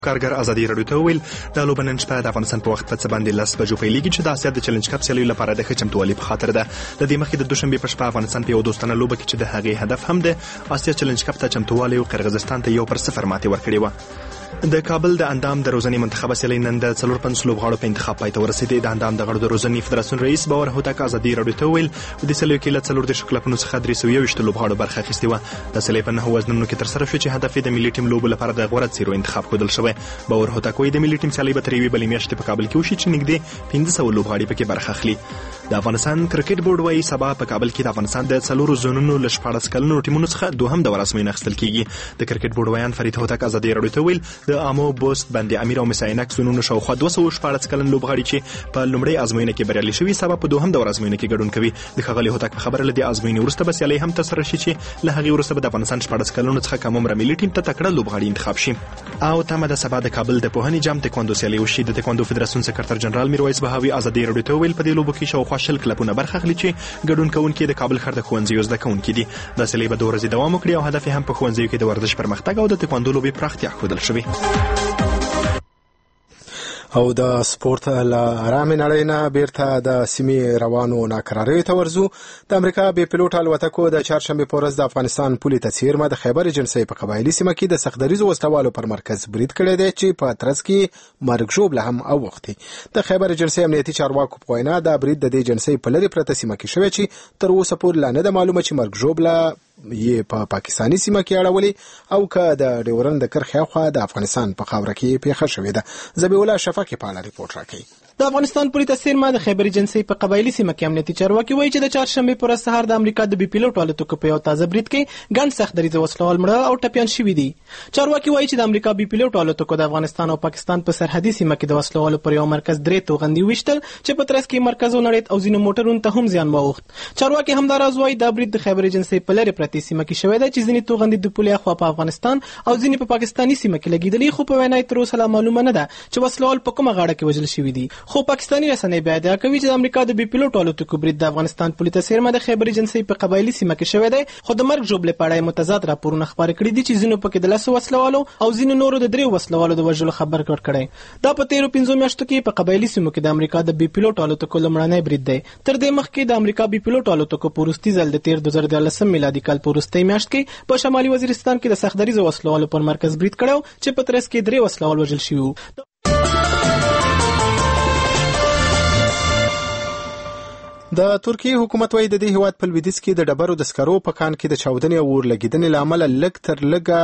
کارګر ازادي راډیو ته وویل دا لوبه نن شپه د افغانستان په وخت په څه باندې 10 بجو پیلېږي چې د اسیا د چیلنج کپ سیالیو لپاره د ښه چمتووالي په خاطر ده. د دې مخکې د دوشنبې په شپه افغانستان په یو دوستانه لوبه کې چې د هغې هدف هم د اسیا چیلنج کپ ته چمتووالی او قرغیزستان ته 1-0 ماتې ورکړې وه. د کابل د اندام د روزنې منتخبه سیالۍ نن د 45 لوبغاړو په انتخاب پای ته ورسېدې. د اندام د غړو د روزنې فدراسیون رئیس باور هوتک ازادي راډیو ته وویل په دې سیالیو کې له 40 کلبونو څخه 321 لوبغاړو برخه اخیستې وه. د سیالۍ په 9 وزنونو کې ترسره شو چې هدف یې د ملي ټیم لوبو لپاره د غوره څیرو انتخاب ښودل شوی. باور هوتک وایي د ملي ټیم سیالۍ به تر یوې بلې میاشتې په کابل کې وشي چې نږدې 500 لوبغاړي پکې برخه اخلي. د افغانستان کرکټ بورډ وایي سبا په کابل کې د افغانستان د 4 زونونو له 14 کلنو ټیمونو څخه دوهم دور ازموینه اخیستل کیږي. د کرکټ بورډ وایان فرید هوتک ازادي راډیو ته ویل د امو بوست باندې امیر او مساینک زونونو شاوخوا 214 کلن لوبغاړي چې په لومړۍ ازموینه کې بریالي شوي سبا په دوهم دور ازموینه کې ګډون کوي. د ښاغلي هوتک په خبره لدی ازموینې وروسته به سیالۍ هم ترسره شي چې له هغې وروسته به د افغانستان 14 کلنو څخه کم عمره ملي ټیم ته تکړه لوبغاړي انتخاب شي. او تمه د سبا د کابل د پوهنې جام تکواندو سیالۍ وشي. د تکواندو فدراسیون سکرټر جنرال میرویس بهاوي ازادي راډیو ته ویل په دې لوبو کې شاوخوا 20 کلبونه برخه اخلي چې ګډون کوونکي د کابل ښار د ښوونځیو زده کوونکي دي. دا سیالۍ به 2 ورځې دوام وکړي او هدف یې هم په ښوونځیو کې د ورزش پرمختګ او د تکواندو لوبې پراختیا ښودل شوی. او د سپورت له ارامې نړۍ نه بیرته د سیمې روانو ناکراریو ته ورځو. د امریکا بې پیلوټ الوتکو د چهارشنبې په ورځ د افغانستان پولې ته څیرمه د خیبر ایجنسۍ په قبایلي سیمه کې د سختدریزو وسلوالو پر مرکز برید کړی دی چې په ترڅ کې مرګ ژوبله هم اوښتې. د خیبر ایجنسۍ امنیتي چارواکو په وینا دا برید د دې ایجنسۍ په لرې پرته سیمه کې شوی چې تر اوسه پورې لا نه ده معلومه چې مرګ ژوبله یې په پاکستاني سیمه کې اړولې او که د ډیورند د کرښې اخوا د افغانستان په خاوره کې پیښه شوې ده. ذبیح الله شفقي په اړه ریپورټ راکوي. د افغانستان پولې ته څیرمه د خیبر ایجنسۍ په قبایلي سیمه کې امنیتي چارواکي وایي چې د چهارشنبې پر ورځ سهار د امریکا د بي پیلوټ الوتکو په یو تازه برید کې ګڼ سختدریځه وسلوال مړه او ټپیان شوي دي. چارواکي وایي چې د امریکا بي پیلوټ الوتکو د افغانستان او پاکستان په سرحدي سیمه کې د وسلوالو پر یو مرکز 3 توغندي وشتل چې په ترڅ کې مرکز ونړید او ځینو موټرونو ته هم زیان واوښت. چارواکي همداراز وایي دا برید د خیبر ایجنسۍ په لرې پرتې سیمه کې شوی دی چې ځینې توغندي د پولې اخوا په افغانستان او ځینې په پاکستاني سیمه کې لګېدلي، خو په وینا یې تر اوسه لا معلومه نه ده چې وسلوال په کومه غاړه کې وژل شوي دي. خو پاکستاني رسنۍ بیا ادعا کوي چې د امریکا د بي پیلوټ الوتکو برید د افغانستان پولې ته څیرمه د خیبر ایجنسۍ په قبایلي سیمه کې شوی دی، خو د مرګ ژوبلې په اړه یې متضاد راپورونه خپاره کړي دي چې ځینو پکې د 10 وسلوالو او ځینو نورو د 3 وسلوالو د وژلو خبر ورکړی. دا په تیرو 5 میاشتو کې په قبایلي سیمو کې د امریکا د بي پیلوټ الوتکو لومړنی برید دی. تر دې مخکې د امریکا بي پیلوټ الوتکو په وروستي ځل د تیر 2013 میلادي کال په وروستۍ میاشت کې په شمالي وزیرستان کې د سختدریځو وسلوالو پر مرکز برید کړی چې په ترڅ کې 3 وسلوال وژل شوي وو. د ترکیه حکومت وايي د دې هیواد په لویدیځ کې د ډبرو د سکرو په کان کې د چاودنې او اورلګیدنې له امله لږ تر لږه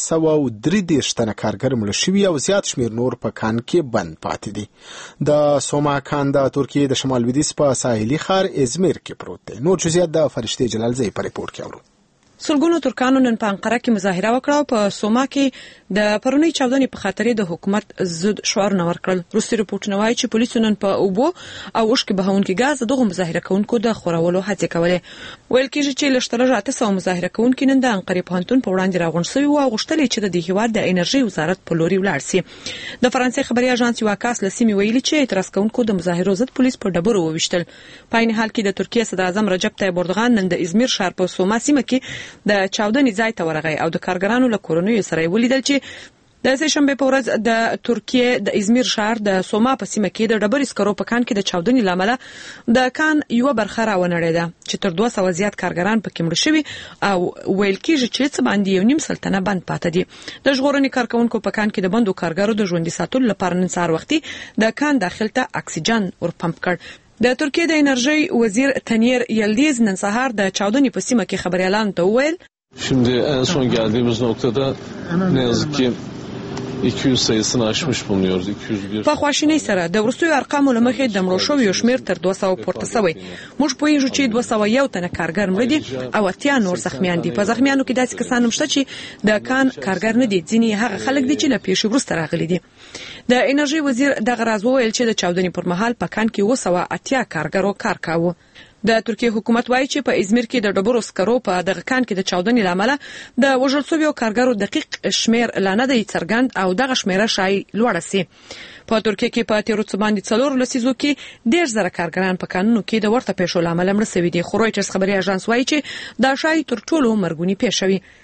233 تنه کارګر مړه شوي او زیات شمېر نور په کان کې بند پاتې دي. د سوما کان د ترکیه د شمال لویدیځ په ساحلي ښار ازمیر کې پروت دی. نور جزئیات د فرشتي جلالزی په ریپورت کې اورو. سلګونو ترکانو نن په انقره کې مظاهره وکړه او په سوما کې د پرونی چاودنې په خاطر د حکومت ضد شعارونه ورکړل. روسي رپورټونه وایي چې پولیسو نن په اوبو او اوښکې بهونکي ګاز دغه مظاهره کوونکو د خورولو هڅې کولې. ویل کېږي چې لږترلږه 800 مظاهره کوونکي نن د انقرې پوهنتون په وړاندې راغونډ شوي وو او غوښتل چې د هیواد د انرژي وزارت په لوري ولاړ شي. د فرانسې خبري اژانس یو کس له سیمې ویلي چې اعتراض کوونکو د مظاهرو ضد پولیس په ډبرو وویشتل. په عین حال کې د ترکیه صدر اعظم رجب طیب اردوغان نن د ازمیر ښار په سوما سیمه کې د چاودنې ځای ته ورغی او د کارګرانو له کورنیو سره ولیدل چې د سهشنبه په ورځ د ترکیه د ازمیر ښار د سوما په سیمه کې د ډبرې سکرو په کان کې د چاودنې لامل د کان یو برخه راونړېده چې تر 200 زیات کارګران پکې مړه شوي او ویل کېږي چې څه باندې 1.5 سلنه بند پاتې دي. د ژغورنې کارکونکو په کان کې د بندو کارګرو د ژوندي ساتلو لپاره نن سهار وختي د کان داخل ته اکسیجن ورپمپ کړ. د ترکیه د انرژي وزیر تنیر یلدیز نن سهار د چاودنې په سیمه کې خبريالانو ته وویل Şimdi en son geldiğimiz noktada ne yazık ki 200 sayısını aşmış bulunuyoruz. 201. په خواشینۍ سره د ورستیو ارقامو لمخې د مړو شویو شمېر تر 200 پورته شوی. موږ پوهیږو چې 201 تنه کارګر مړه دي او 80 نور زخمیان دي. په زخمیانو کې داسې کسان هم شته چې د کان کارګر نه دي، ځینې هغه خلک دي چې له پیښې وروسته راغلي دي. د انرژي وزیر دغه راز وویل چې د چاودنې پر مهال په کان کې 280 کارګرو کار کاوه. د ترکیه حکومت وایي چې په ازمیر کې د ډبرو سکرو په دغه کان کې د چاودنې لامل د وژل شویو کارګرو دقیق شمیر لا نه دی څرګند او دغه شمیره شای لوړه سي. په ترکیه کې په تیرو څه باندې 4 لسیزو کې 1.0 کارګران په کانونو کې د ورته پیښو لامل مړه شوي دي. خو رویټرز خبري اژانس وایي چې دا شای تر ټولو مرګونی پیښه وي.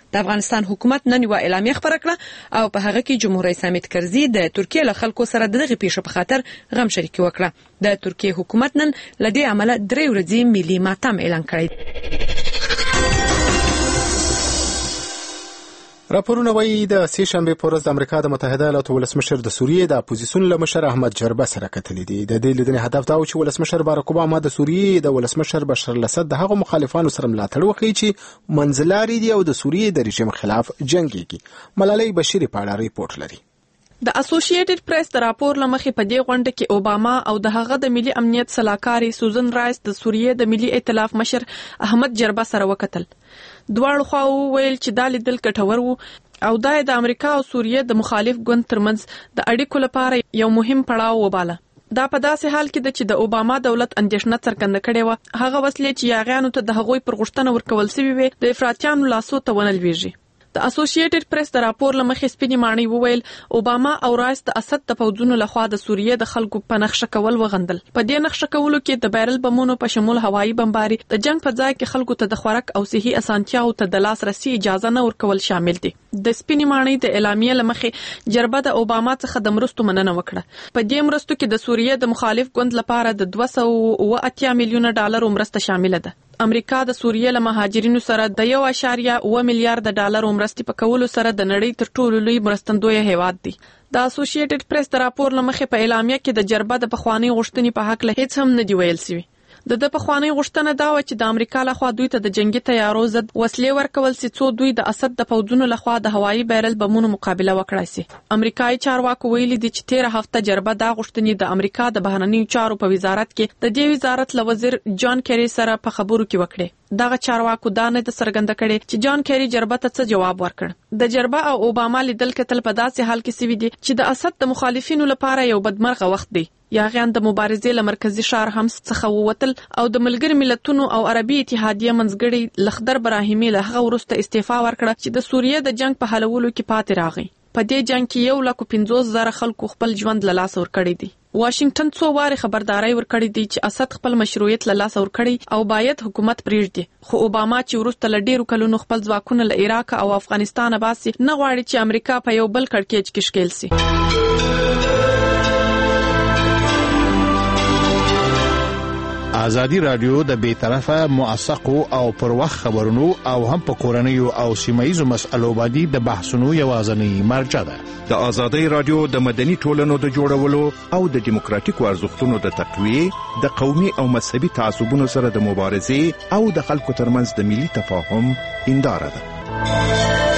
د افغانستان حکومت نن یو اعلامیه خبره کړه او په هغه کې جمهور رئیس حامد کرزي د ترکیه له خلکو سره دغه پیښه په خاطر غم شریک وکړه. د ترکیه حکومت نن لدې عمله 3 ورځې ملي ماتم اعلان کړی. راپورونه وایي د سې شنبې په ورځ د امریکا د متحده ایالاتو ولسمشر د سوریې د اپوزیسیون له مشر احمد جربه سره کتلې دي. د دې لیدنې هدف دا و چې ولسمشر باراک اوباما د سوریې د ولسمشر بشار الاسد د هغو مخالفانو سره ملاتړ وکړي چې منځلاري دي او د سوریې د رژیم خلاف جنګيږي. ملالۍ بشیر په اړه ریپورت لري. د اسوسییټډ پریس د راپور لمخې په دې غونډه کې اوباما او د هغه د ملي امنیت صلاحکار سوزن رایس د سوریې د ملي ائتلاف مشر احمد جربه سره وکتل. دواړو خواو ویل چې دا لیدل ګټور وو او دا د امریکا او سوریې د مخالف ګوند ترمنځ د اړیکو لپاره یو مهم پړاو وباله. دا په داسې حال کې چې د اوباما دولت اندېښنه څرګنده کړې و هغه وسلې چې یاغیانو ته د هغوی پر غوښتنه ورکول شوی وي د افراطیانو لاسو ته ونه لویږي. د اسوسییټډ پریس د راپور لمخې سپینې ماڼۍ وویل اوباما او رایس د اسد د فوجونو لخوا د سوریې د خلکو په نقشه کول وغندل. په دې نقشه کولو کې د بیرل بمونو په شمول هوایي بمباري د جنگ په ځای کې خلکو ته د خوراک او صحي اسانتیاو ته د لاسرسي اجازه نه ورکول شامل دي. د سپینې ماڼۍ د اعلامیې لمخې جربه د اوباما څخه د مرستو مننه وکړه. په دې مرستو کې د سوریې د مخالف ګوند لپاره د 280 میلیونه ډالر مرسته شامل ده. امریکا د سوریې له مهاجرینو سره د 1.1 میلیارډ ډالر مرستې په کولو سره د نړۍ تر ټولو لوی مرستندوی هیواد دی. د اسوسییټډ پریس د راپور لمخې په اعلامیه کې د جربه د پخوانی غوښتنې په حق له هیڅ هم نه دی ویل شوی. د پخوانی غوښتنه دا و چې د امریکا لخوا دوی ته د جنگي تیارو ضد وسلې ورکول سي څو دوی د اسد د فوجونو لخوا د هوایي بیرل بمونو مقابله وکړای شي. امریکایي چارواکو ویلي دي چې 13 هفته جربه دا غوښتنې د امریکا د بهرنیو چارو په وزارت کې د دې وزارت له وزیر جان کیری سره په خبرو کې وکړي. دغه چارواکو دا نه د څرګنده کړي چې جان کیری جربه ته څه جواب ورکړ. د جربه او اوباما لیدل کتل په داسې حال کې سوي دي چې د اسد د مخالفینو لپاره یو بدمرغه وخت دی. یاغیان د مبارزې له مرکزی ښار حمص څخه ووتل او د ملګری ملتونو او عربي اتحادیه منځګړي لخدر براهیمي له هغه وروسته استعفا ورکړه چې د سوریې د جنگ په حلولو کې پاتې راغی. په دې جنگ کې 1,50,000 خلکو خپل ژوند له لاسه ورکړی دی. واشنگټن څو واره خبرداري ورکړې دي چې اسد خپل مشروعیت له لاسه ورکړي او باید حکومت پریږدي. خو اوباما چې وروسته له ډیرو کلونو خپل ځواکونه له عراق او افغانستان باسي نه غواړي چې امریکا په یو بل کړکېچ کې ښکیل شي. ازادي رادیو د بیطرفه موثقو او پر وخت خبرونو او هم په کورنیو او سیمایي مسألو باندې د بحثونو یوازنی مرجع ده. د ازادي رادیو د مدني ټولنو د جوړولو او د دیموکراتیکو ارزښتونو د تقویه د قومي او مذهبي تعصبونو سره د مبارزې او د خلکو ترمنځ د ملي تفاهم هنداره ده.